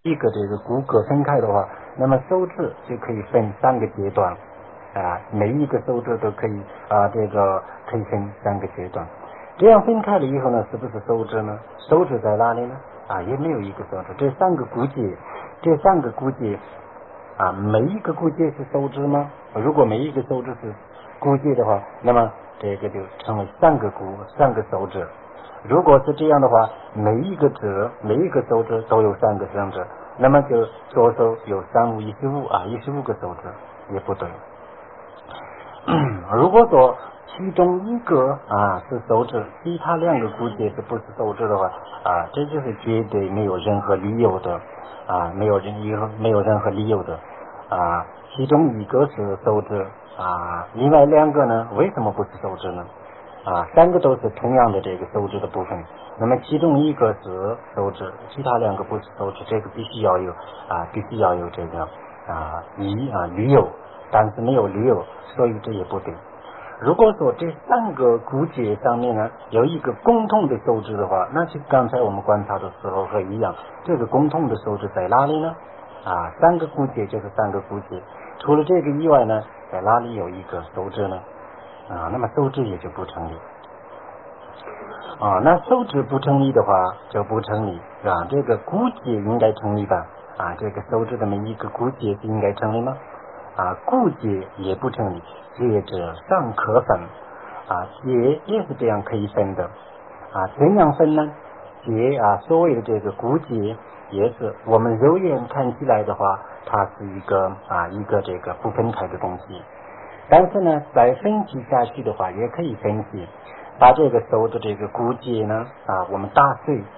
一个这个骨骼分开的话，那么手指就可以分三个阶段啊，每一个手指都可以这个可以分三个阶段。这样分开了以后呢，是不是手指呢？手指在哪里呢？也没有一个手指。这三个骨节每一个骨节是手指吗？如果每一个手指是骨节的话，那么这个就成为三个手指。如果是这样的话，每一个手指都有三个手指，那么就左手有15个手指，也不对。如果说其中一个是手指，其他两个骨节是不是手指的话这就是绝对没有任何理由的没有任何理由的其中一个是手指另外两个呢为什么不是手指呢？三个都是同样的这个手指的部分，那么其中一个是手指，其他两个不是手指，这个必须要有这个理由，但是没有理由，所以这也不对。如果说这三个骨节上面呢有一个共同的手指的话，那就刚才我们观察的时候和一样，这个共同的手指在哪里呢？三个骨节就是三个骨节，除了这个以外呢，在哪里有一个手指呢？那么手指也就不成立那手指不成立的话就不成立这个骨节应该成立吧这个手指的每一个骨节是应该成立吗？骨节也不成立，节者上可分节也是这样可以分的怎样分呢？节所谓的这个骨节也是我们肉眼看起来的话，它是一个这个不分开的东西。但是呢，再分析下去的话，也可以分析，把这个手的这个骨节呢，我们打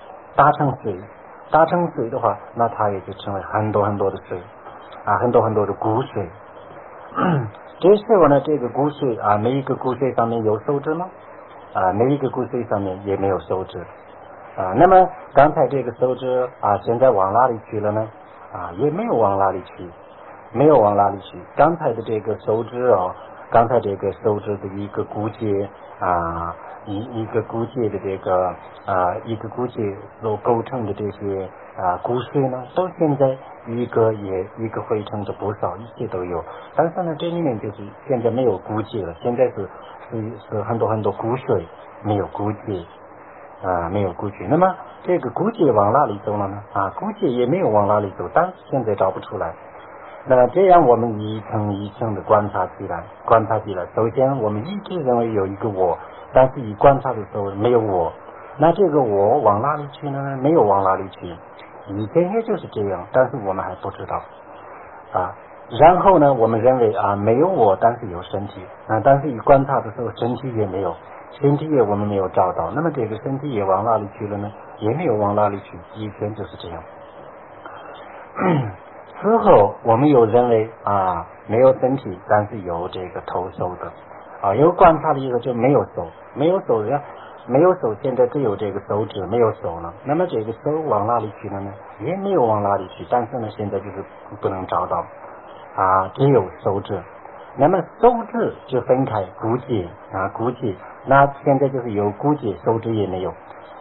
成水的话，那它也就成为很多很多的水，很多很多的骨髓。这时候呢，这个骨髓每一个骨髓上面有手指吗？每一个骨髓上面也没有手指。那么刚才这个手指现在往哪里去了呢？也没有往哪里去。刚才的这个手指刚才这个手指的一个骨节一个骨节的这个一个骨节所构成的这些骨髓呢，到现在一个汇成的不少，一切都有。但是呢，这里面就是现在没有骨节了，现在是很多很多骨髓，没有骨节没有骨节。那么这个骨节往哪里走了呢？骨节也没有往哪里走，但是现在找不出来。那这样我们一层一层的观察起来，首先我们一直认为有一个我，但是一观察的时候没有我，那这个我往哪里去呢？没有往哪里去，以前也就是这样，但是我们还不知道然后呢，我们认为没有我，但是有身体但是一观察的时候身体也没有，我们没有找到，那么这个身体也往哪里去了呢？也没有往哪里去，以前就是这样。之后我们又认为没有身体，但是有这个头手的有观察了以后就没有手，现在只有这个手指没有手了，那么这个手往哪里去了呢？也没有往哪里去，但是呢现在就是不能找到只有手指。那么手指就分开骨节那现在就是有骨节，手指也没有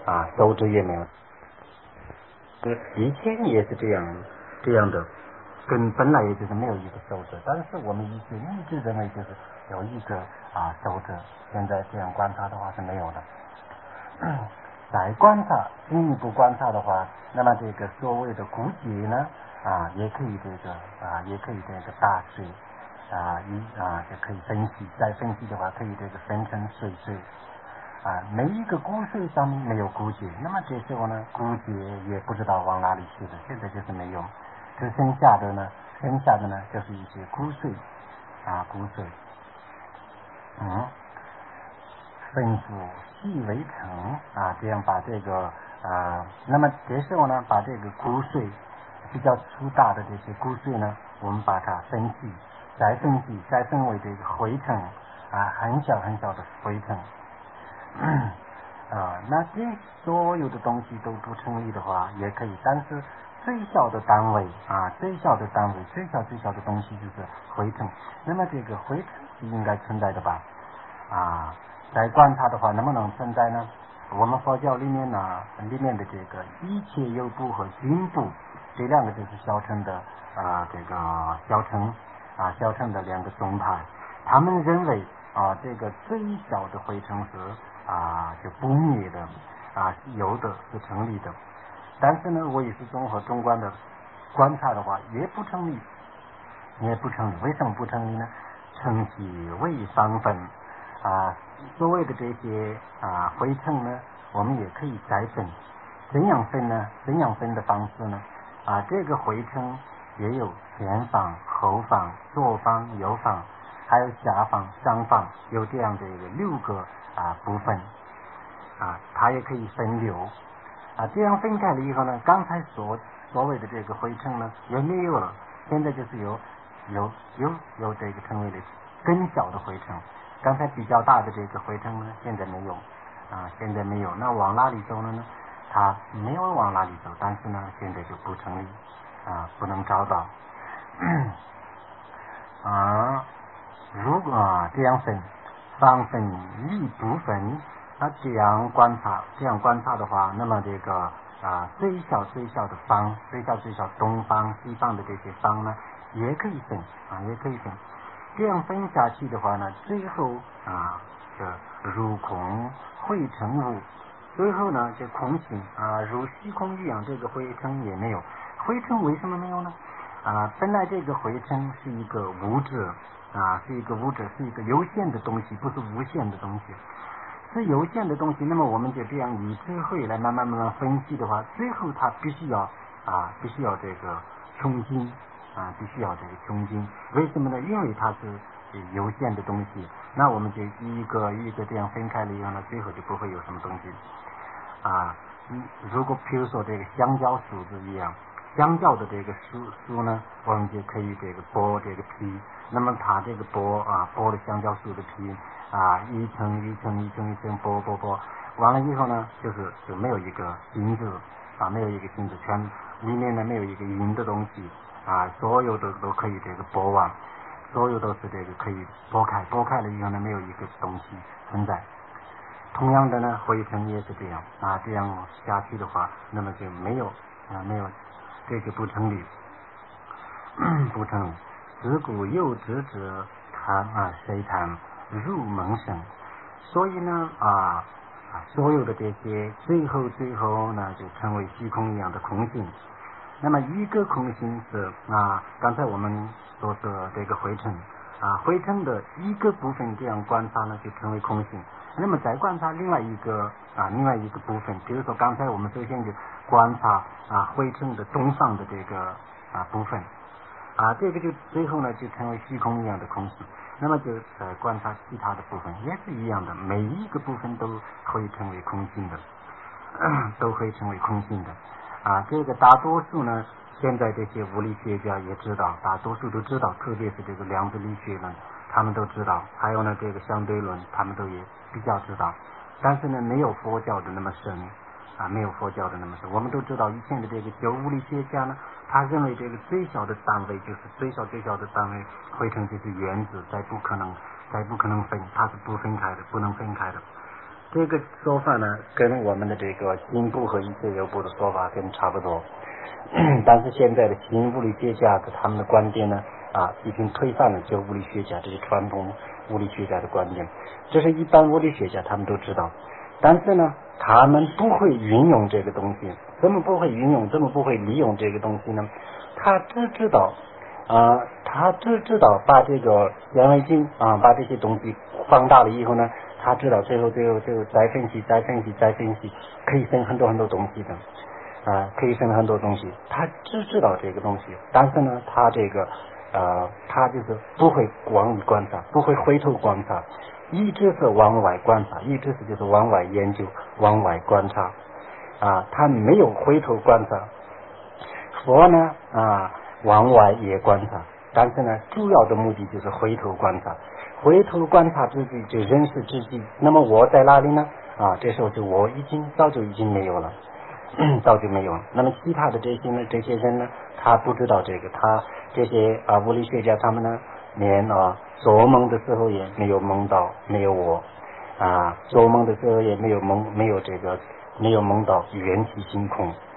以前也是这样的，本来也就是没有一个手指，但是我们以前一直认为就是有一个手指，现在这样观察的话是没有的。再进一步观察的话，那么这个所谓的骨节呢也可以这个打碎就可以分析，再分析的话可以这个分成碎每一个骨髓上面没有骨节，那么这时候呢骨节也不知道往哪里去了，现在就是没有，只剩下的呢就是一些骨髓分属细微层这样把这个那么这时候呢把这个骨髓比较粗大的这些骨髓呢，我们把它分析，再分为这个灰层很小很小的灰层那这所有的东西都不成立的话也可以，但是最小的单位最小的东西就是灰层，那么这个灰层是应该存在的吧在观察的话能不能存在呢？我们佛教里面的这个一切有部和均部这两个就是小乘的这个小乘的两个宗派，他们认为这个最小的灰尘是就不灭的有的是成立的，但是呢唯识综合中观的观察的话也不成立。为什么不成立呢？成其未方分所谓的这些灰尘呢，我们也可以再分。怎样分呢？怎样分的方式呢？这个灰尘也有前方、后方、左方、右方，还有下方、上方，有这样的一个6个部分它也可以分流这样分开了以后呢，刚才所谓的这个灰尘呢也没有了，现在就是有这个成为了更小的灰尘。刚才比较大的这个灰尘呢，现在没有。那往哪里走了呢？它没有往哪里走，但是呢，现在就不成立不能找到如果这样分，方分一部分，这样观察的话，那么这个最小的方，最小东方、西方的这些方呢，也可以分这样分下去的话呢，最后这如空会成无，最后呢这空性如虚空一样，这个灰尘也没有。灰尘为什么没有呢？本来这个灰尘是一个物质是一个有限的东西，不是无限的东西，是有限的东西。那么我们就这样以智慧来慢慢分析的话，最后它必须要这个穷尽必须要这个穷尽。为什么呢？因为它是有限的东西，那我们就一个一个这样分开了以后呢，最后就不会有什么东西如果比如说这个香蕉树子一样，香蕉的这个树呢，我们就可以这个剥这个皮，那么它这个剥了香蕉树的皮一层一层剥完了以后呢，就没有一个芯子没有一个芯子，全里面呢没有一个硬的东西所有的都可以这个剥完，所有都是这个可以剥开了以后呢，没有一个东西存在。同样的呢，灰尘也是这样这样下去的话，那么就没有这就不成立不成立。自古有知者谁谈入梦生。所以呢所有的这些最后呢，就成为虚空一样的空性。那么一个空性是刚才我们说的这个灰尘的一个部分，这样观察呢就成为空性。那么再观察另外一个部分，比如说刚才我们首先就观察灰尘的东方的这个部分这个就最后呢就成为虚空一样的空性。那么就观察其他的部分也是一样的，每一个部分都会成为空性的这个大多数呢，现在这些物理学家也知道，大多数都知道，特别是这个量子力学呢，他们都知道，还有呢这个相对论，他们都也比较知道，但是呢没有佛教的那么深我们都知道以前的这个旧物理学家呢，他认为这个最小的单位就是最小的单位灰尘就是原子，再不可能分，它是不能分开的。这个说法呢，跟我们的这个新部和一切有部的说法跟差不多。但是现在的新物理学家的他们的观点呢已经推翻了旧物理学家这些传统物理学家的观点，这是一般物理学家他们都知道，但是呢他们不会运用这个东西。怎么不会运用，怎么不会利用这个东西呢？他只知道把这个显微镜把这些东西放大了以后呢，他知道最后再分析，可以分很多东西的他只知道这个东西，但是呢他这个他就是不会往里观察，不会回头观察，一直是往外观察，一直是就是往外研究，往外观察他没有回头观察。佛呢往外也观察，但是呢主要的目的就是回头观察自己，就认识自己。那么我在哪里呢这时候就我早就已经没有了那么其他的这些人呢，他不知道这个，他这些物理学家他们呢，连做梦的时候也没有梦到没有我做梦的时候也没有梦到缘起性空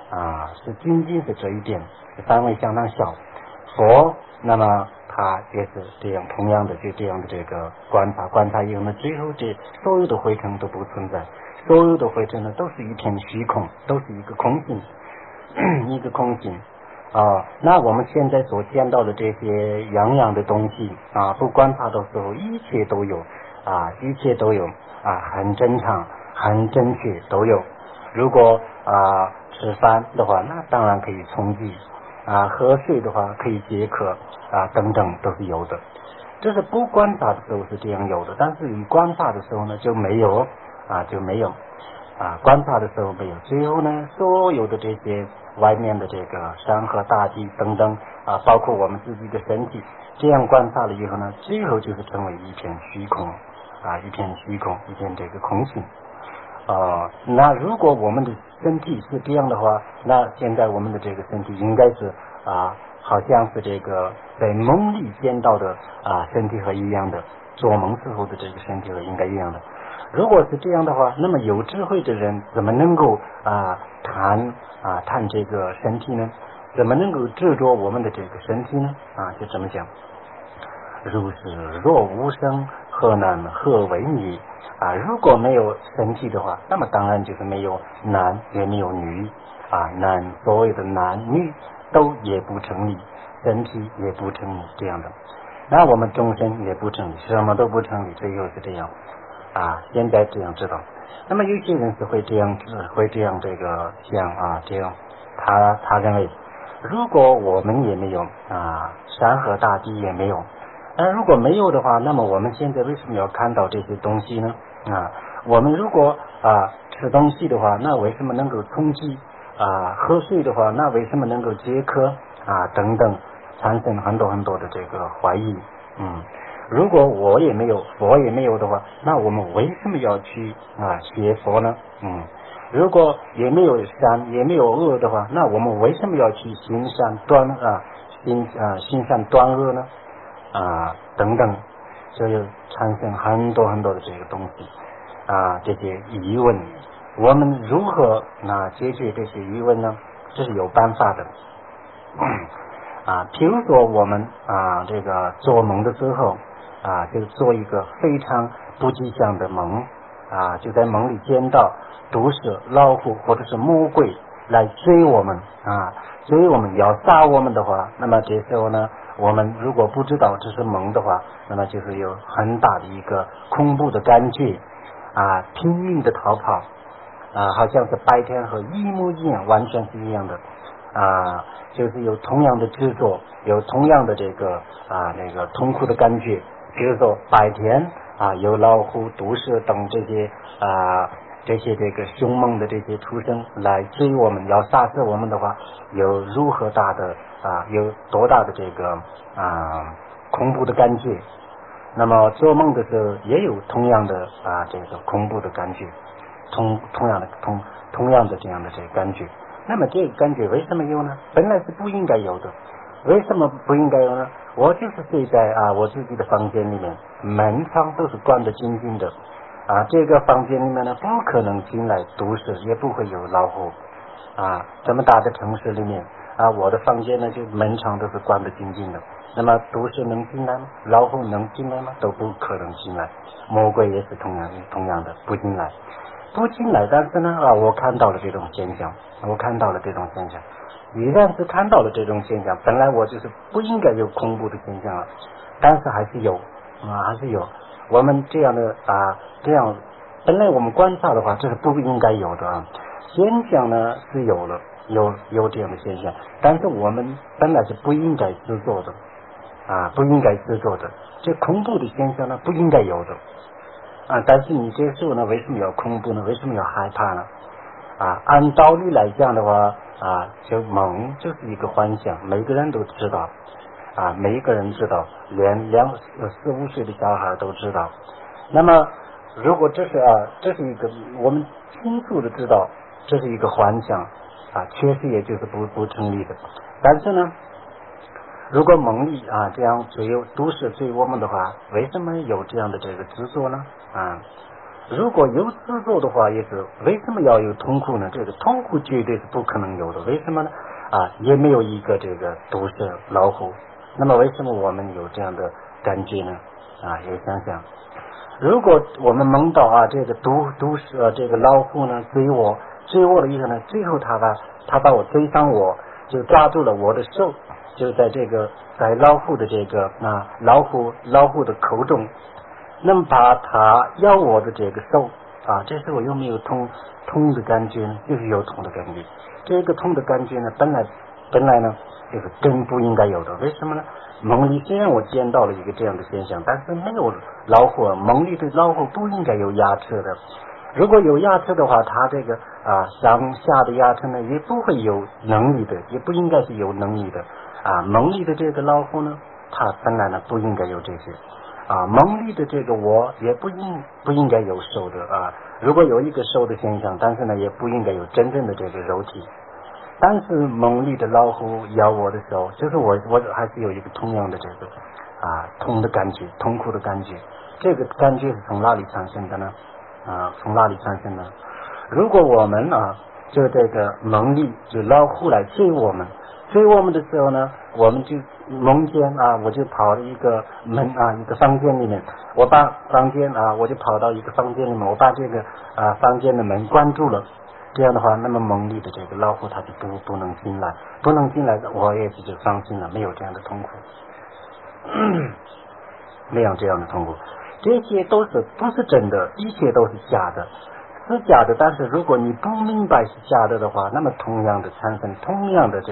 是仅仅是这一点，范围相当小。佛那么他也是这样，同样的就这样的这个观察以后呢，最后这所有的灰尘都不存在，所有的灰尘呢都是一片虚空，都是一个空性，一个空性。那我们现在所见到的这些样样的东西不观察的时候，一切都有一切都有很正常很正确都有。如果吃饭的话，那当然可以充饥喝水的话可以解渴等等都是有的。这是不观察的时候是这样有的，但是一观察的时候呢就没有就没有观察的时候没有。最后呢，所有的这些外面的这个山河大地等等包括我们自己的身体，这样观察了以后呢，最后就是成为一片虚空一片虚空，一片这个空性。那如果我们的身体是这样的话，那现在我们的这个身体应该是好像是这个在梦里见到的身体和一样的，做梦时候的这个身体和应该一样的。如果是这样的话，那么有智慧的人怎么能够谈这个身体呢？怎么能够执着我们的这个身体呢？就这么讲，如是若无生，何男何为女如果没有身体的话，那么当然就是没有男也没有女男所谓的男女都也不成立，身体也不成立这样的。那我们终身也不成立，什么都不成立，最后是这样现在这样知道。那么有些人是会这样这个想这样他认为，如果我们也没有山河大地也没有，如果没有的话，那么我们现在为什么要看到这些东西呢？我们如果吃东西的话，那为什么能够充饥喝水的话，那为什么能够解渴等等，产生很多很多的这个怀疑。如果我也没有，佛也没有的话，那我们为什么要去学佛呢？如果也没有善也没有恶的话，那我们为什么要去行善断恶呢？等等，就产生很多很多的这个东西这些疑问。我们如何解决这些疑问呢？这是有办法的。譬如说我们这个做梦的时候就做一个非常不吉祥的梦就在梦里见到毒蛇、老虎或者是魔鬼来追我们追我们要杀我们的话，那么这时候呢，我们如果不知道这是梦的话，那么就是有很大的一个恐怖的感觉拼命的逃跑好像是白天和一模一样，完全是一样的就是有同样的执着，有同样的这个那个痛苦的感觉。比如说白天有老虎、毒蛇等这些这个凶猛的这些畜生来追我们，要杀死我们的话，有如何大的有多大的这个恐怖的感觉。那么做梦的时候也有同样的这个恐怖的感觉，同样的这样的这个感觉。那么这个感觉为什么有呢？本来是不应该有的。为什么不应该有呢？我就是睡在我自己的房间里面，门窗都是关得紧紧的这个房间里面呢，不可能进来毒蛇，也不会有老虎这么大的城市里面我的房间呢就门窗都是关得紧紧的。那么毒蛇能进来吗？老虎能进来吗？都不可能进来。魔鬼也是同样的不进来。但是呢我看到了这种现象。既然是看到了这种现象，本来我就是不应该有恐怖的现象但是还是有我们这样的这样本来我们观察的话，这是不应该有的现象呢是有了，有这样的现象，但是我们本来是不应该制作的这恐怖的现象呢不应该有的但是你这时候呢为什么要恐怖呢？为什么要害怕呢？按道理来讲的话就梦就是一个幻想，每个人都知道每一个人知道，连4、5岁的小孩都知道。那么如果这是一个我们清楚的知道这是一个幻想确实也就是不成立的。但是呢，如果梦里这样都是追我们的话，为什么有这样的这个执着呢？ 如果有制作的话，也是为什么要有痛苦呢？这个痛苦绝对是不可能有的，为什么呢？也没有一个这个毒蛇老虎，那么为什么我们有这样的感觉呢？也想想，如果我们梦到这个毒蛇这个老虎呢追我了以后呢，最后他把我追上，我就抓住了我的手，就在老虎的老虎的口中，那么把它咬我的这个手这时候有没有痛的感觉呢？就是有痛的感觉。这个痛的感觉呢，本来呢就是更不应该有的。为什么呢？梦里虽然我见到了一个这样的现象，但是没有老虎，梦里的老虎不应该有牙齿的。如果有牙齿的话，它这个上下的牙齿呢也不会有能力的，也不应该是有能力的梦里的这个老虎呢，它本来呢不应该有这些梦里的这个我也不应该有手的如果有一个手的现象，但是呢也不应该有真正的这个肉体。但是梦里的老虎咬我的时候，就是我还是有一个同样的这个痛的感觉，痛苦的感觉。这个感觉是从哪里产生的呢？从哪里产生呢？如果我们就这个梦里就老虎来追我们的时候呢，我们就梦见我就跑了一个门一个房间里面，我把房间我就跑到一个房间里面，我把这个房间的门关住了。这样的话，那么梦里的这个老虎它就不能进来，我也就放心了，没有这样的痛苦，没有这样的痛苦。这些都是不是真的，一切都是假的，是假的。但是如果你不明白是假的的话，那么同样的产生同样的这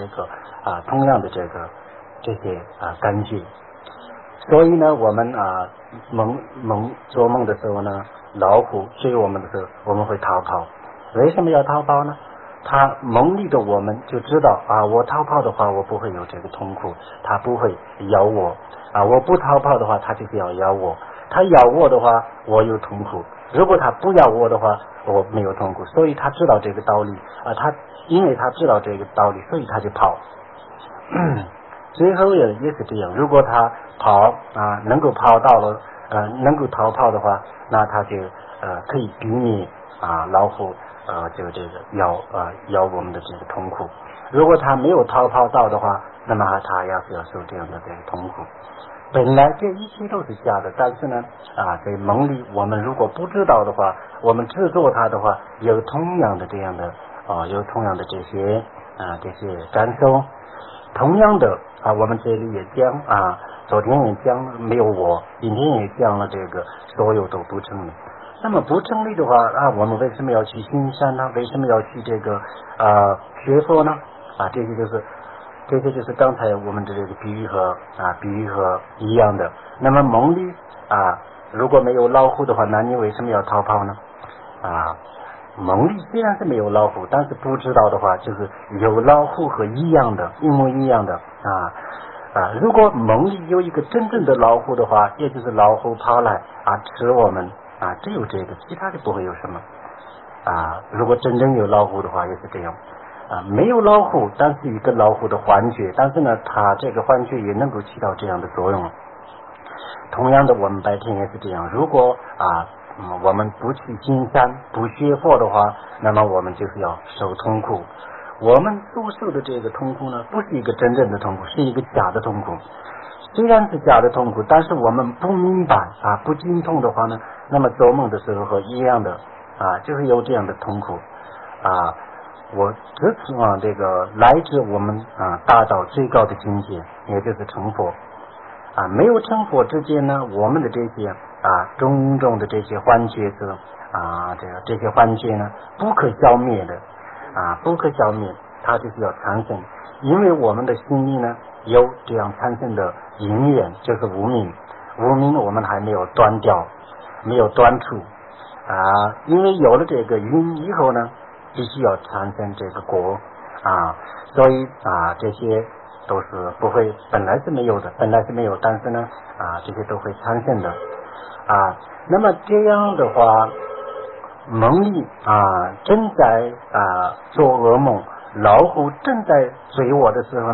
些感觉。所以呢，我们做梦的时候呢，老虎追我们的时候，我们会逃跑。为什么要逃跑呢？他梦里的我们就知道我逃跑的话，我不会有这个痛苦，他不会咬我我不逃跑的话，他就是要咬我，他咬我的话，我有痛苦。如果他不咬我的话，我没有痛苦。所以他知道这个道理因为他知道这个道理，所以他就跑。最后也是这样，如果他跑能够跑到了能够逃跑的话，那他就可以避免老虎就这个咬我们的这个痛苦。如果他没有逃跑到的话，那么他要受这样的这个痛苦。本来这一切都是假的，但是呢在梦里我们如果不知道的话，我们制作它的话，有同样的这样的有同样的这些感受。同样的我们这里也讲昨天也讲没有我，今天也讲了这个所有都不成立。那么不成立的话我们为什么要去行善呢？为什么要去这个学佛呢？这些就是刚才我们的这个比喻和一样的。那么梦里如果没有老虎的话，那你为什么要逃跑呢？梦里虽然是没有老虎，但是不知道的话，就是有老虎和一模一样的如果梦里有一个真正的老虎的话，也就是老虎跑来吃我们只有这个，其他的不会有什么如果真正有老虎的话，也是这样没有老虎，但是一个老虎的幻觉，但是呢，它这个幻觉也能够起到这样的作用。同样的，我们白天也是这样。如果我们不去行善，不学佛的话，那么我们就是要受痛苦。我们所受的这个痛苦呢，不是一个真正的痛苦，是一个假的痛苦。虽然是假的痛苦，但是我们不明白不精通的话呢，那么做梦的时候和一样的就是有这样的痛苦我只指望这个来自我们达到最高的境界，也就是成佛没有成佛之间呢，我们的这些种种的这些幻觉这些幻觉呢，不可消灭的不可消灭，它就是要产生。因为我们的心里呢有这样产生的因缘，就是无明我们还没有断掉，没有断除因为有了这个因以后呢，必须要产生这个果所以这些都是不会，本来是没有，但是呢这些都会产生的那么这样的话，梦里正在做噩梦，老虎正在追我的时候呢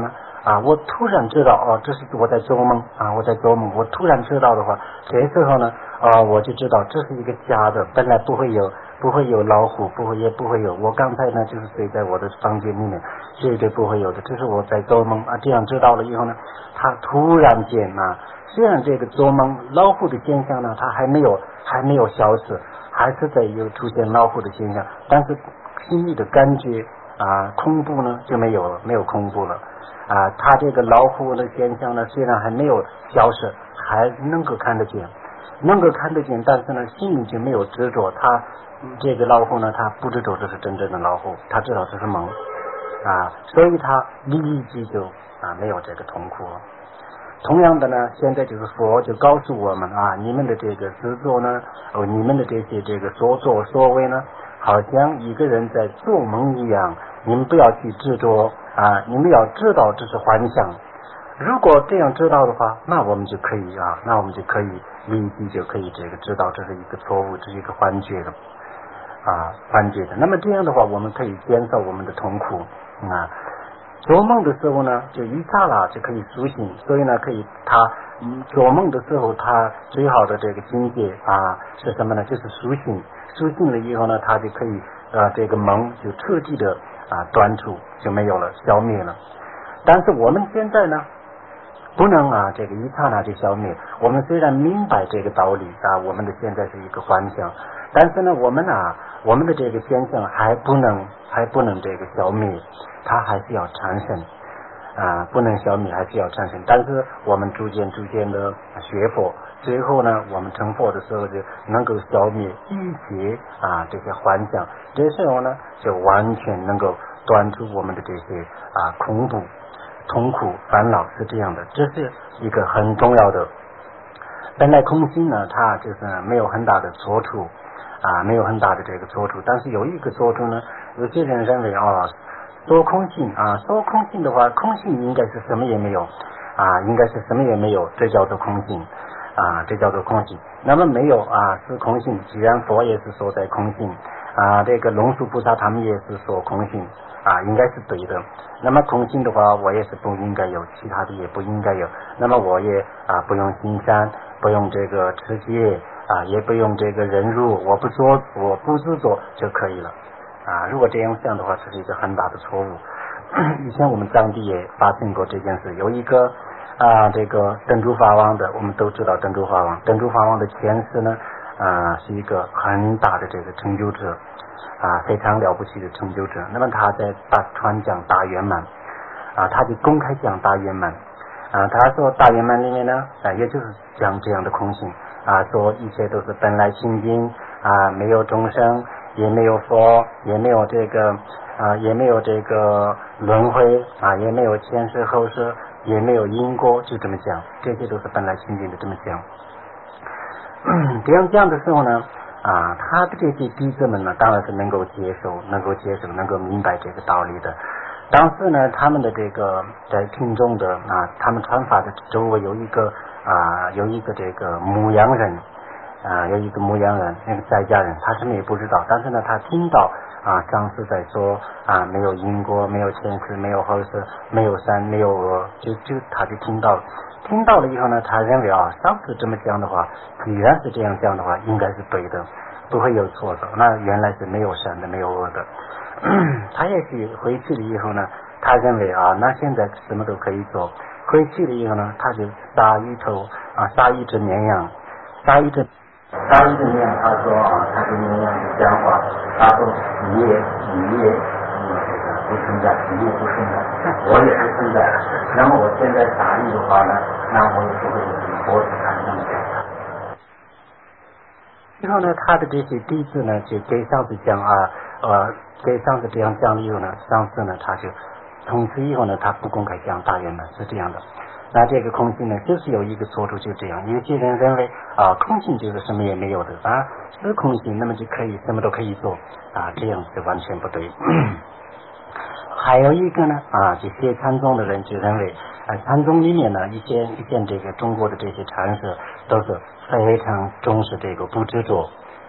我突然知道这是我在做梦我在做梦，我突然知道的话，这时候呢我就知道这是一个假的，本来不会有老虎，也不会有，我刚才呢就是睡在我的房间里面，绝对不会有的，这是我在做梦这样知道了以后呢，他突然间虽然这个做梦老虎的现象呢，它还没有消失，还是在有出现老虎的现象，但是心里的感觉恐怖呢就没有恐怖了他这个老虎的现象呢，虽然还没有消失，还能够看得见，但是呢心里就没有执着，他这个老虎呢，他不执着这是真正的老虎，他知道这是梦所以他立即就没有这个痛苦。同样的呢，现在就是佛就告诉我们你们的这个执着呢，你们的这些这个所作所为呢，好像一个人在做梦一样，你们不要去执着你们要知道这是幻想。如果这样知道的话，那我们就可以立即就可以这个知道这是一个错误，这是一个幻觉的幻觉的。那么这样的话，我们可以减少我们的痛苦做梦的时候呢，就一刹那就可以苏醒，所以呢，可以他做梦的时候，他最好的这个境界是什么呢？就是苏醒了以后呢，他就可以这个梦就彻底的断除，就没有了，消灭了。但是我们现在呢，不能这个一刹那就消灭。我们虽然明白这个道理我们的现在是一个幻想，但是呢，我们的这个现象还不能这个消灭，它还是要产生不能消灭，还是要产生。但是我们逐渐的学佛，最后呢，我们成佛的时候就能够消灭一切这些幻想，这时候呢，就完全能够断除我们的这些恐怖、痛苦、烦恼，是这样的。这是一个很重要的。本来空心呢，它就是没有很大的错处没有很大的这个错处，但是有一个错处呢，有些人认为说空性说空性的话，空性应该是什么也没有应该是什么也没有，这叫做空性这叫做空性。那么没有是空性，既然佛也是说在空性这个龙树菩萨他们也是说空性应该是对的。那么空性的话，我也是不应该有，其他的也不应该有。那么我也不用行善，不用这个持戒也不用这个忍辱，我不自作就可以了如果这样想的话，这是一个很大的错误。以前我们当地也发生过这件事，有一个这个珍珠法王的，我们都知道珍珠法王的前世呢是一个很大的这个成就者非常了不起的成就者。那么他在传讲大圆满他就公开讲大圆满他说大圆满里面呢也就是讲这样的空性说一切都是本来清净没有众生，也没有佛，也没有这个也没有这个轮回也没有前世后世，也没有因果，就这么讲，这些都是本来清净的，这么讲这样讲的时候呢他的这些弟子们呢，当然是能够接受，能够明白这个道理的。当时呢，他们的这个在听众的他们传法的周围有一个这个牧羊人有一个牧羊人，那个在家人，他什么也不知道，但是呢，他听到上师在说没有因果，没有前世，没有后世，没有善，没有恶，他就听到了以后呢，他认为上师这么讲的话，既然是这样讲的话，应该是对的，不会有错的，那原来是没有善的，没有恶的他也许回去了以后呢，他认为那现在什么都可以做，回去了以后呢，他就杀一只绵羊，他说他跟绵羊讲话，他说你也不存在，你也不存在，我也不存在。那么我现在杀你的话呢，那我也不会有活着看那么讲。然后呢，他的这些弟子呢，就给上司讲给上司这样讲了以后呢，上司呢他就从此以后呢，他不公开讲大圆满，是这样的。那这个空性呢，就是有一个错处，就这样。有些人认为空性就是什么也没有的是空性，那么就可以什么都可以做这样是完全不对。还有一个呢这些禅宗的人就认为禅宗里面呢一些这个中国的这些禅师都是非常重视这个不执着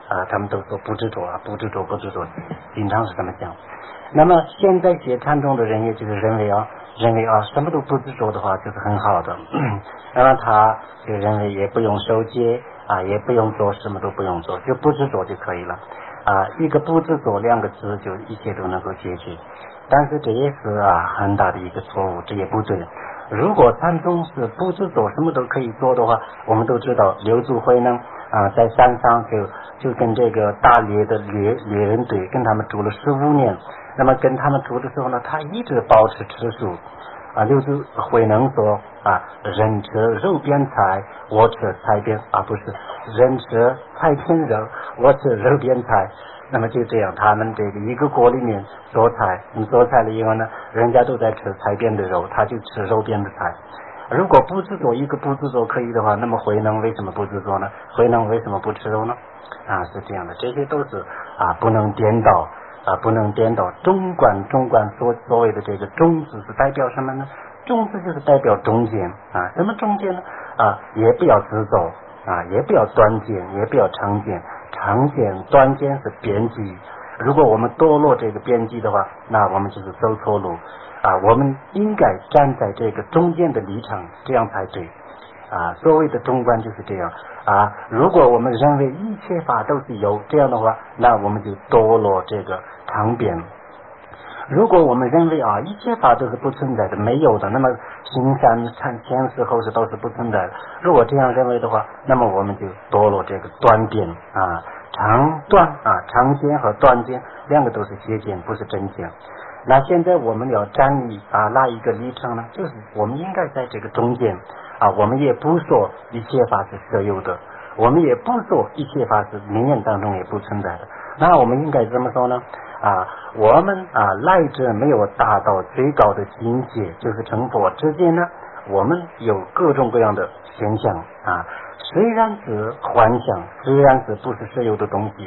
他们都说不执着不执着不执着，经常是这么讲。那么现在学禅宗的人也就是认为什么都不执着的话就是很好的，那么他就认为也不用受戒也不用做，什么都不用做，就不执着就可以了一个不执着2个字就一切都能够解决。但是这也是很大的一个错误，这也不对。如果禅宗是不执着什么都可以做的话，我们都知道刘祖辉呢在山上就跟这个大猎的猎人队跟他们住了15年，那么跟他们住的时候呢，他一直保持吃素刘祖辉能说人吃肉边菜，我吃菜边不是人吃菜边肉，我吃肉边菜。那么就这样，他们这个一个锅里面做菜，做菜了以后呢，人家都在吃菜边的肉，他就吃肉边的菜。如果不执着一个不执着可以的话，那么慧能为什么不执着呢？慧能为什么不吃肉呢？是这样的，这些都是不能颠倒不能颠倒。中观所谓的这个中字是代表什么呢？中字就是代表中间什么中间呢？也不要执着也不要断见，也不要常见。常见断见是边际，如果我们堕落这个边际的话，那我们就是走错路我们应该站在这个中间的立场，这样才对所谓的中观就是这样如果我们认为一切法都是有，这样的话，那我们就堕落这个常边。如果我们认为一切法都是不存在的，没有的，那么行善前世后世都是不存在的。如果这样认为的话，那么我们就堕落这个断边长断长见和断见2个都是邪见，不是真见。那现在我们要站立哪一个立场呢？就是我们应该在这个中间我们也不说一切法是实有的，我们也不说一切法是名言当中也不存在的。那我们应该怎么说呢？我们赖着没有达到最高的境界，就是成佛之间呢，我们有各种各样的现象虽然是幻象，虽然是不是实有的东西，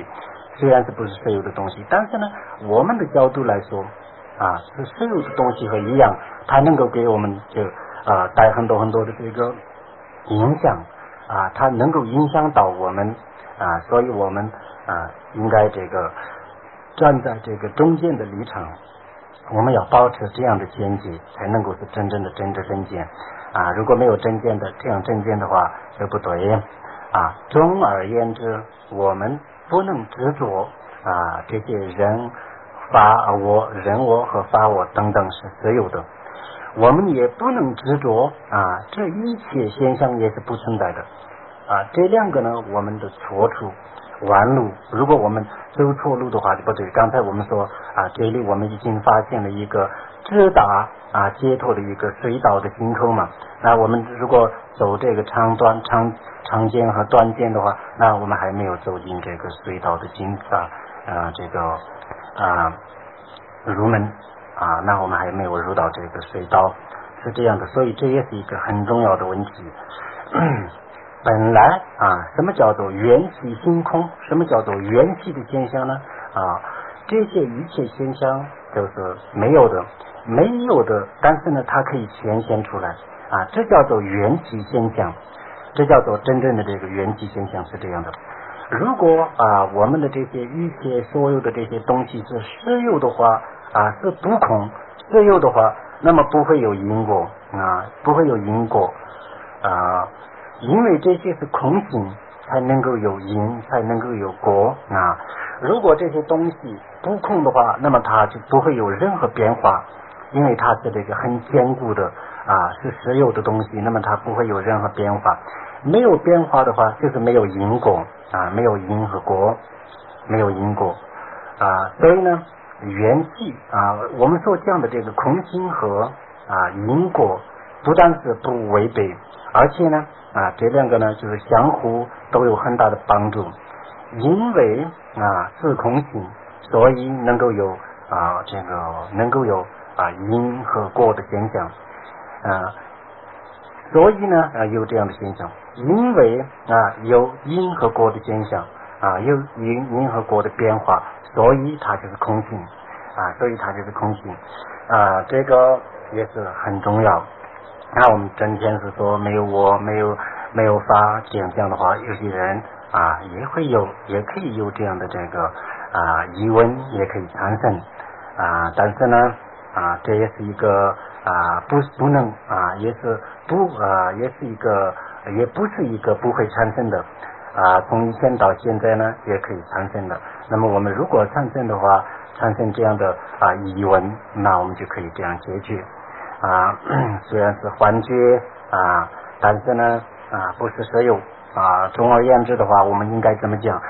但是呢，我们的角度来说是实有的东西和一样，它能够给我们带很多很多的这个影响它能够影响到我们所以我们应该这个站在这个中间的立场，我们要保持这样的见解，才能够是真正的真见如果没有真见的这样真见的话就不对总而言之，我们不能执着这些人我和法我等等是实有的，我们也不能执着这一切现象也是不存在的这2个呢，我们的错处弯路，如果我们走错路的话就不对。刚才我们说这里我们已经发现了一个直达解脱的一个隧道的进口嘛，那我们如果走这个长见和短见的话，那我们还没有走进这个隧道的这个入门那我们还没有入到这个隧道，是这样的。所以这也是一个很重要的问题本来什么叫做缘起性空？什么叫做缘起的现象呢？这些一切现象都是没有的，但是呢，它可以显现出来这叫做缘起现象，这叫做真正的这个缘起现象是这样的。如果我们的这些一切所有的这些东西是实有的话是不空，实有的话，那么不会有因果不会有因果因为这些是空性，才能够有因，才能够有果如果这些东西不空的话，那么它就不会有任何变化，因为它是这个很坚固的是实有的东西，那么它不会有任何变化。没有变化的话，就是没有因果没有因和果，没有因果所以呢，缘起我们所讲的这个空性和因果不但是不违背，而且呢这2个呢就是相互都有很大的帮助。因为是空性，所以能够有能够有因和果的现象所以呢有这样的现象。因为有因和果的现象有因和果的变化，所以它就是空性这个也是很重要。那我们整天是说没有我没有法这样的话，有些人也可以有这样的这个疑问，也可以产生但是呢这也是一个不能也不是一个不会产生的从以前到现在呢也可以产生的。那么我们如果产生的话，产生这样的疑问，那我们就可以这样解决虽然是幻觉但是呢不是所有总而言之的话，我们应该这么讲，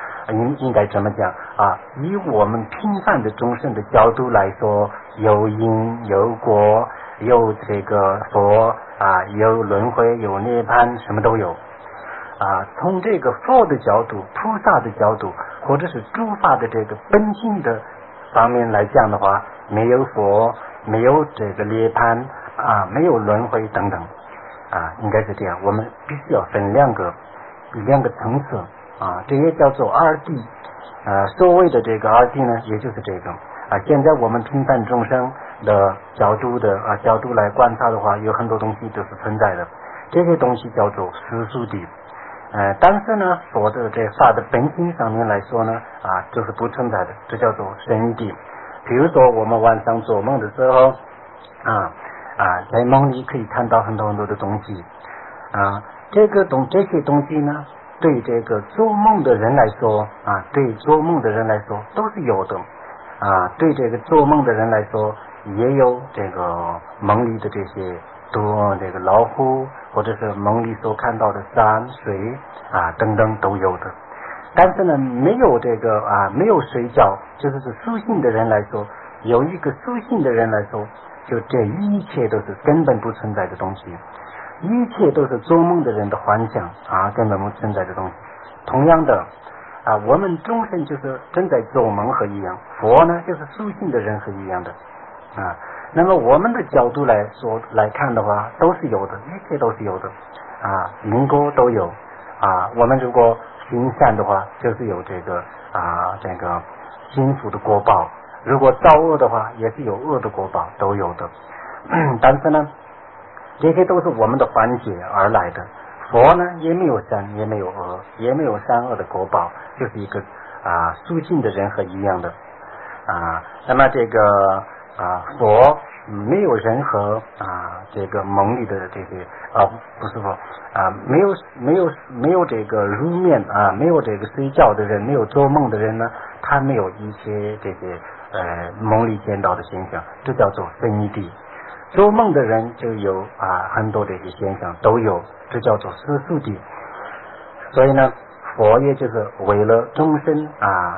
以我们平凡的众生的角度来说，有因有果，有这个佛有轮回，有涅槃，什么都有从这个佛的角度、菩萨的角度，或者是诸法的这个本性的方面来讲的话，没有佛，没有这个涅槃没有轮回等等应该是这样。我们必须要分两个层次这也叫做二谛所谓的这个二谛呢，也就是这个现在我们平凡众生的角度来观察的话，有很多东西都是存在的，这些东西叫做世俗谛但是呢佛的这法的本性上面来说呢就是不存在的，这叫做神谛。比如说我们晚上做梦的时候在梦里可以看到很多的东西这些东西呢，对这个做梦的人来说都是有的对这个做梦的人来说也有这个梦里的这些这个老虎，或者是梦里所看到的山水等等都有的。但是呢没有这个没有睡觉，就是苏醒的人来说，有一个苏醒的人来说，就这一切都是根本不存在的东西，一切都是做梦的人的幻想根本不存在的东西。同样的我们众生就是正在做梦和一样，佛呢就是苏醒的人和一样的那么我们的角度来说来看的话，都是有的，一切都是有的因果都有我们如果行善的话，就是有这个幸福的果报，如果造恶的话，也是有恶的果报，都有的但是呢这些都是我们的幻觉而来的。佛呢也没有善也没有恶，也没有善恶的果报，就是一个苏醒的人和一样的那么这个佛没有任何这个梦里的这些不是说没有这个入眠没有这个睡觉的人，没有做梦的人呢，他没有一些这些梦里见到的现象，这叫做神谛。做梦的人就有很多这些现象都有，这叫做世俗谛。所以呢佛也就是为了众生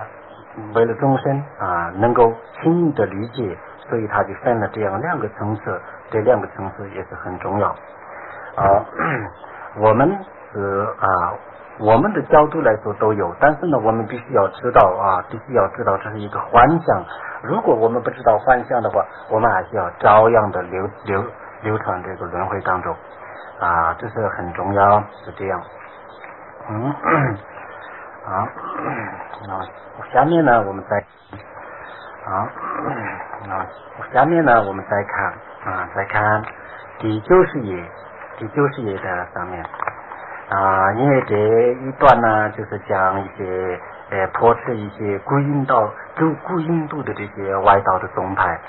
能够轻易的理解，所以他就分了这样两个层次，这两个层次也是很重要我们是我们的角度来说都有，但是呢我们必须要知道这是一个幻象。如果我们不知道幻象的话，我们还是要照样的流传这个轮回当中这是很重要，是这样下面呢我们再看第90页的上面因为这一段呢就是讲一些驳斥一些古印度的这些外道的宗派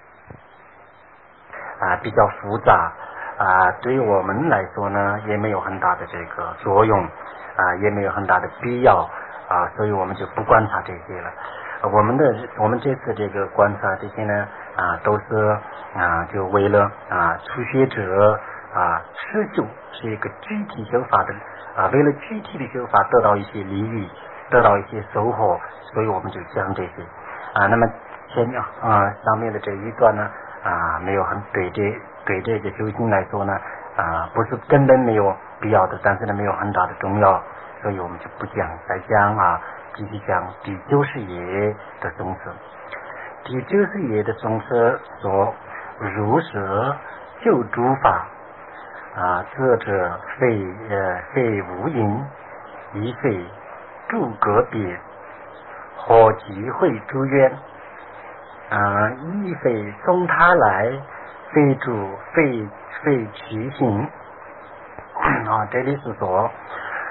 比较复杂对于我们来说呢也没有很大的这个作用也没有很大的必要所以我们就不观察这些了。我们这次这个观察这些呢都是就为了初学者持修，是一个具体修法的为了具体的修法得到一些利益，得到一些收获，所以我们就讲这些那么前面上面的这一段呢没有很对这个修行来说呢不是根本没有必要的，但是呢没有很大的重要，所以我们就不讲，再讲继续讲第90页的宗旨。第90页的宗旨说如是救诸法则者非无因，亦非诸个别，或集会诸缘亦非从他来，非其行这里是说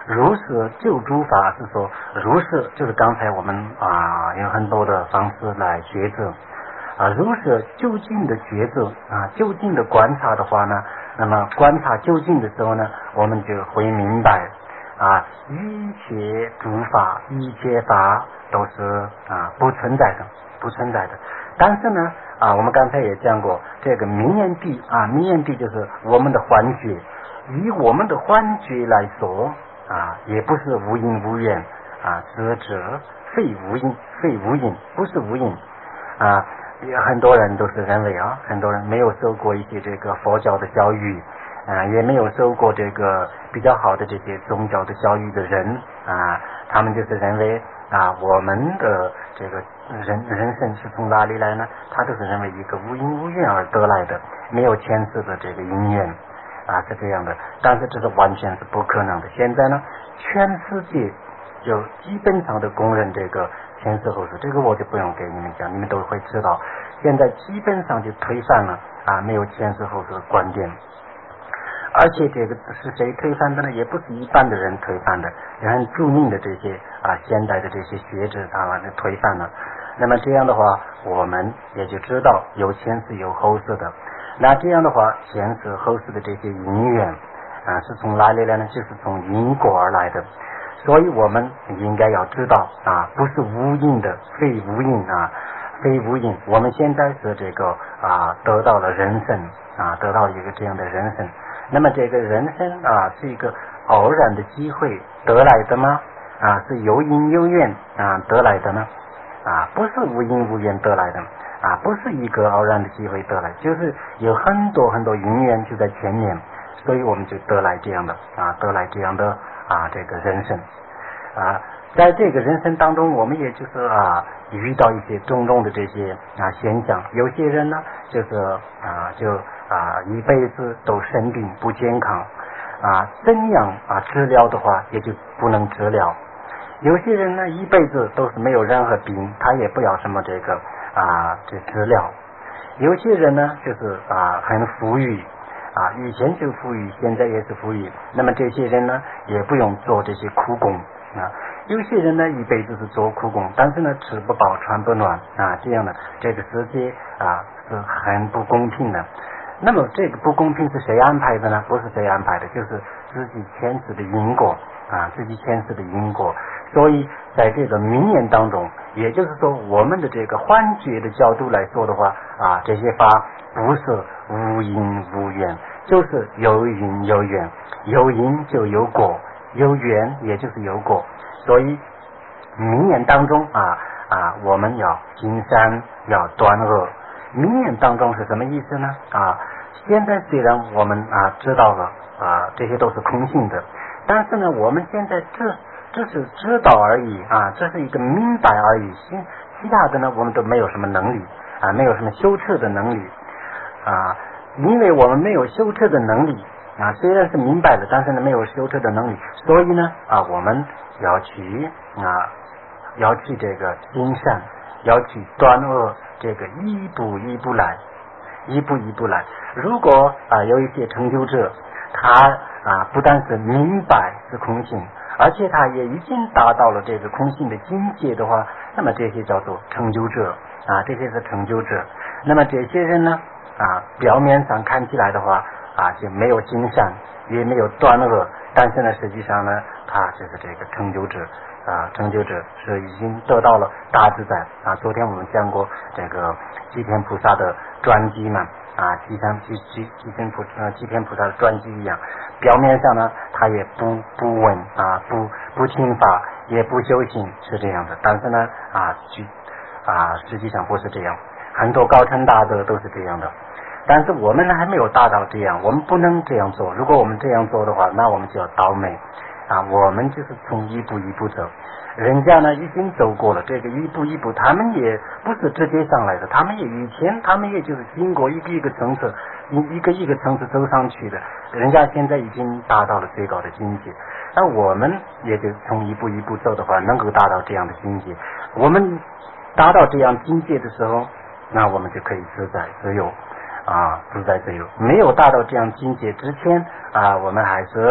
如是救诸法是说如是就是刚才我们有很多的方式来抉择如是就近的抉择就近的观察的话呢，那么观察就近的时候呢，我们就会明白一切诸法一切法都是不存在的不存在的。但是呢我们刚才也讲过这个明眼地明眼地就是我们的幻觉，以我们的幻觉来说也不是无因无缘知者非无因非无因不是无因很多人都是认为很多人没有受过一些这个佛教的教育也没有受过这个比较好的这些宗教的教育的人他们就是认为我们的这个人生是从哪里来呢？他都是认为一个无因无缘而得来的，没有前世的这个因缘是这样的。但是这是完全是不可能的。现在呢，全世界就基本上的公认这个前世后世，这个我就不用给你们讲，你们都会知道。现在基本上就推翻了没有前世后世的观点。而且这个是谁推翻的呢？也不是一般的人推翻的，也很著名的这些现代的这些学者他们推翻了。那么这样的话，我们也就知道有前世有后世的。那这样的话，前世后世的这些因缘是从哪里来呢？就是从因果而来的。所以我们应该要知道不是无因的，非无因非无因。我们现在是这个得到了人生得到一个这样的人生。那么这个人生是一个偶然的机会得来的吗？是有因有缘得来的呢？不是无因无缘得来的不是一个偶然的机会得来，就是有很多很多因缘就在前面，所以我们就得来这样的得来这样的这个人生在这个人生当中，我们也就是遇到一些种种的这些现象。有些人呢就是一辈子都生病不健康怎样治疗的话也就不能治疗。有些人呢一辈子都是没有任何病，他也不要什么这个这治疗。有些人呢就是很富裕以前就富裕，现在也是富裕，那么这些人呢也不用做这些苦工有些人呢一辈子是做苦工，但是呢吃不饱穿不暖这样的，这个世界是很不公平的。那么这个不公平是谁安排的呢？不是谁安排的，就是自己前世的因果自己前世的因果。所以在这个明眼当中，也就是说我们的这个幻觉的角度来说的话这些法不是无因无缘，就是有因有缘，有因就有果，有缘也就是有果。所以明眼当中我们要行善要断恶。明眼当中是什么意思呢现在虽然我们知道了这些都是空性的，但是呢我们现在只是知道而已这是一个明白而已，其他的呢我们都没有什么能力没有什么修持的能力因为我们没有修持的能力虽然是明白了，但是呢没有修持的能力，所以呢我们要去这个行善，要去断恶，这个一步一步来，一步一步来。如果有一些成就者，他不但是明白是空性，而且他也已经达到了这个空性的境界的话，那么这些叫做成就者这些是成就者。那么这些人呢表面上看起来的话就没有行善，也没有断恶，但是呢实际上呢他就是这个成就者成就者是已经得到了大自在昨天我们讲过这个济天菩萨的传记嘛济天菩萨的传记一样，表面上呢他也不闻不听法，也不修行，是这样的。但是呢实际上不是这样，很多高僧大德都是这样的。但是我们呢还没有达到这样，我们不能这样做。如果我们这样做的话，那我们就要倒霉我们就是从一步一步走。人家呢已经走过了这个一步一步，他们也不是直接上来的，他们也以前他们也就是经过一个一个层次一个一个层次走上去的，人家现在已经达到了最高的境界。那我们也就从一步一步走的话，能够达到这样的境界。我们达到这样境界的时候，那我们就可以自在自由自在自由。没有达到这样境界之前我们还是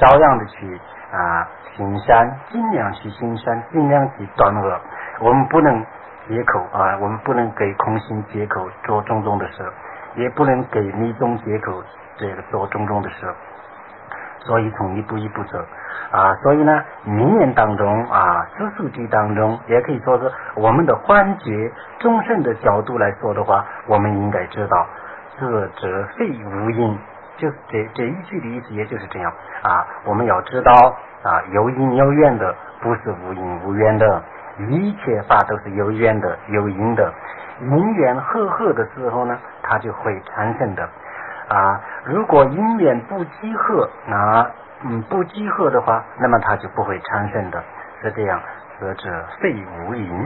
照样的去行善，尽量去行善，尽量去断恶。我们不能借口我们不能给空心借口做种种的事，也不能给迷踪借口这个做种种的事。所以从一步一步走所以呢，名言当中世俗谛当中，也可以说是我们的幻觉众生的角度来说的话，我们应该知道这者非无因，就是这一句的意思，也就是这样我们要知道有因有缘的，不是无因无缘的，一切法都是有缘的有因的，因缘和的时候呢，它就会产生的如果因缘不集合不集合的话，那么它就不会产生的，是这样。则者非无因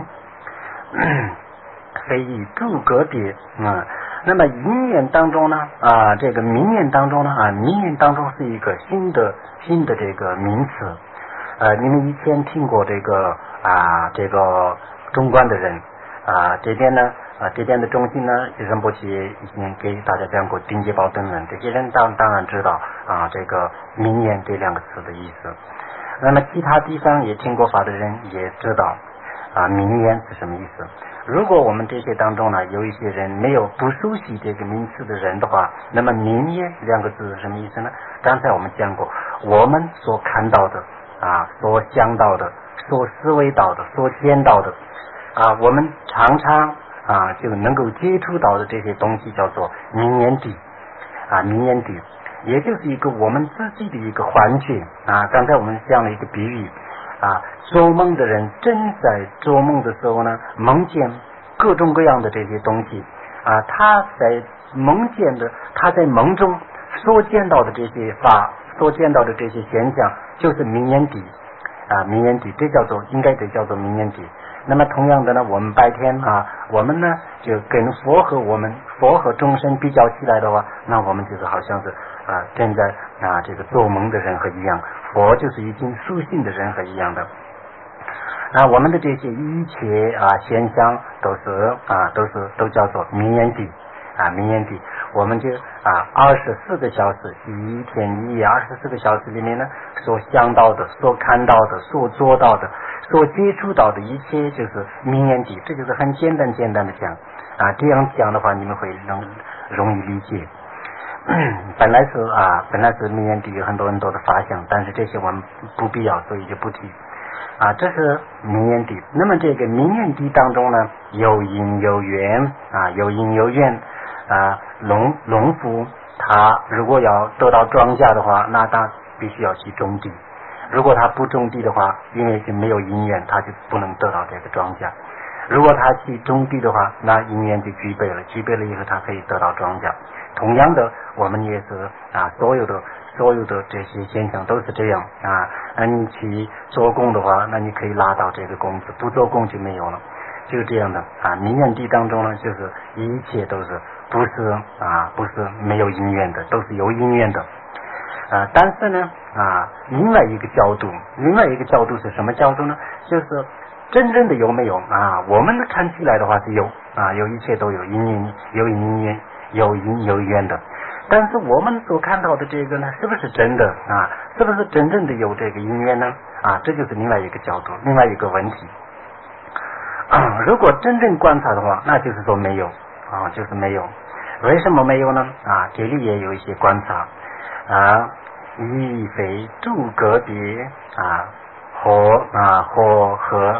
非以诸个别那么因缘当中呢这个名言当中呢名言当中是一个新的这个名词你们以前听过这个这个中观的人这边呢这边的中心呢，仁波切以前给大家讲过顶觉宝等人，这些人当然知道这个名言这两个词的意思。那么其他地方也听过法的人也知道名言是什么意思。如果我们这些当中呢，有一些人没有不熟悉这个名词的人的话，那么名言两个字是什么意思呢？刚才我们讲过，我们所看到的所想到的，所思维到的，所见到的我们常常就能够接触到的这些东西叫做名言谛名言谛，也就是一个我们自己的一个幻觉刚才我们讲了一个比喻做梦的人正在做梦的时候呢，梦见各种各样的这些东西他在梦见的，他在梦中所见到的这些法，所见到的这些现象，就是名言谛名言谛，这应该叫做名言谛。那么同样的呢，我们白天我们呢就跟佛和众生比较起来的话，那我们就是好像是正在这个做梦的人和一样，佛就是已经苏醒的人和一样的。我们的这些一切现象都叫做名言谛名言谛。我们就24个小时，一天一夜24个小时里面呢，所想到的，所看到的，所做到的，所接触到的一切就是名言谛。这就是很简单的讲这样讲的话你们会容易理解。本来是名言谛有很多的发想，但是这些我们不必要，所以就不提这是名言谛。那么这个名言谛当中呢，有因有缘有因有缘农夫他如果要得到庄稼的话，那他必须要去种地。如果他不种地的话，因为是没有因缘，他就不能得到这个庄稼。如果他去种地的话，那因缘就具备了以后，他可以得到庄稼。同样的，我们也是所有的这些现象都是这样那你去做工的话，那你可以拿到这个工资，不做工就没有了，就是这样的名言谛当中呢，就是一切都是不是没有因缘的，都是有因缘的但是呢另外一个角度是什么角度呢？就是真正的有没有我们看起来的话是有有一切都有因有缘的，但是我们所看到的这个呢，是不是真的是不是真正的有这个因缘呢这就是另外一个角度，另外一个问题如果真正观察的话，那就是说没有就是没有。为什么没有呢这里也有一些观察亦非诸个别或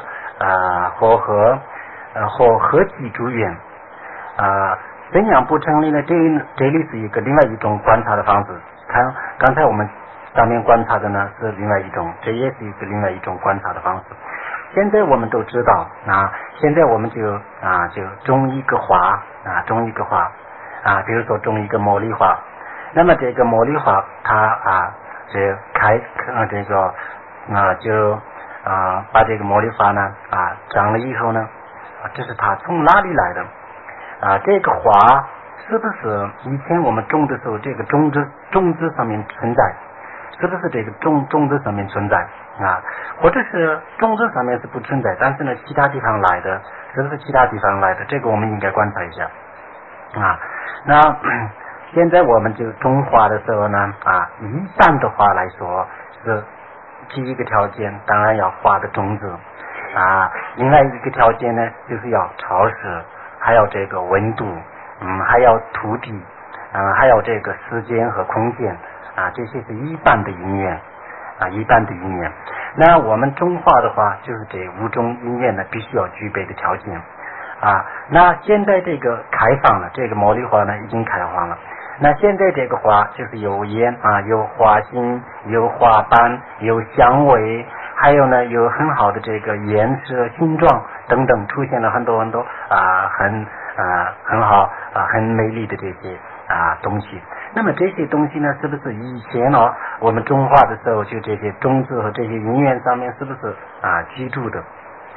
合集诸缘怎样不成立呢？这里是一个另外一种观察的方式。刚才我们上面观察的呢是另外一种，这也是一个另外一种观察的方式。现在我们都知道现在我们就种一个花比如说种一个茉莉花，那么这个茉莉花它这开这个就把这个茉莉花呢长了以后呢这是它从哪里来的这个花是不是以前我们种的时候这个种子上面存在，是不是这个种子上面存在或者是种子上面是不存在，但是呢其他地方来的，是不是其他地方来的，这个我们应该观察一下那现在我们就种花的时候呢，一般的话来说是第一个条件，当然要花的种子另外一个条件呢，就是要潮湿，还有这个温度，还要土地，还有这个时间和空间这些是一般的因缘一般的因缘。那我们种花的话，就是这5种因缘呢，必须要具备的条件那现在这个开放了，这个茉莉花呢已经开放了。那现在这个花就是有叶有花心，有花瓣，有香味，还有呢有很好的这个颜色、形状等等，出现了很多很多很好很美丽的这些东西。那么这些东西呢，是不是以前我们种花的时候就这些种子和这些因缘上面是不是居住的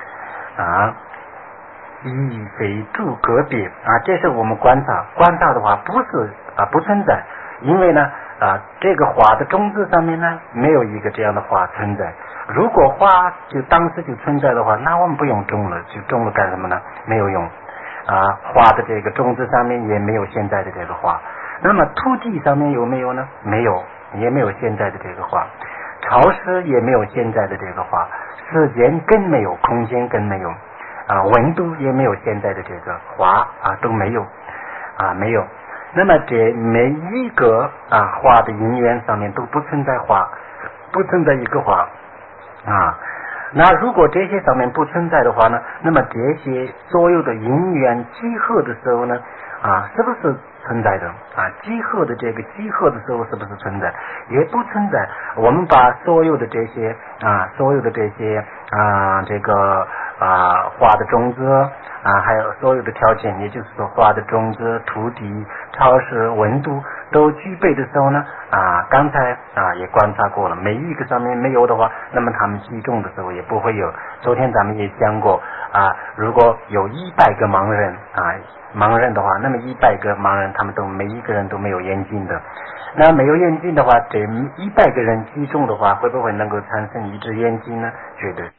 以非住个别这是我们观察的话不是不存在，因为呢这个花的种子上面呢没有一个这样的花存在。如果花就当时就存在的话，那我们不用种了，就种了干什么呢？没有用花的这个种子上面也没有现在的这个花。那么土地上面有没有呢？没有，也没有现在的这个花。潮湿也没有现在的这个花，时间更没有，空间更没有温度也没有现在的这个花都没有没有。那么这每一个花的因缘上面都不存在花，不存在一个花那如果这些上面不存在的话呢，那么这些所有的因缘集合的时候呢是不是存在的集合的这个集合的时候是不是存在？也不存在。我们把所有的这些这个花的种子还有所有的条件，也就是说花的种子、土地、潮湿、温度都具备的时候呢刚才也观察过了，每一个上面没有的话，那么他们集中的时候也不会有。昨天咱们也讲过如果有100个盲人的话，那么100个盲人他们都每一个人都没有眼睛的。那没有眼睛的话，这100个人集中的话，会不会能够产生一只眼睛呢？绝对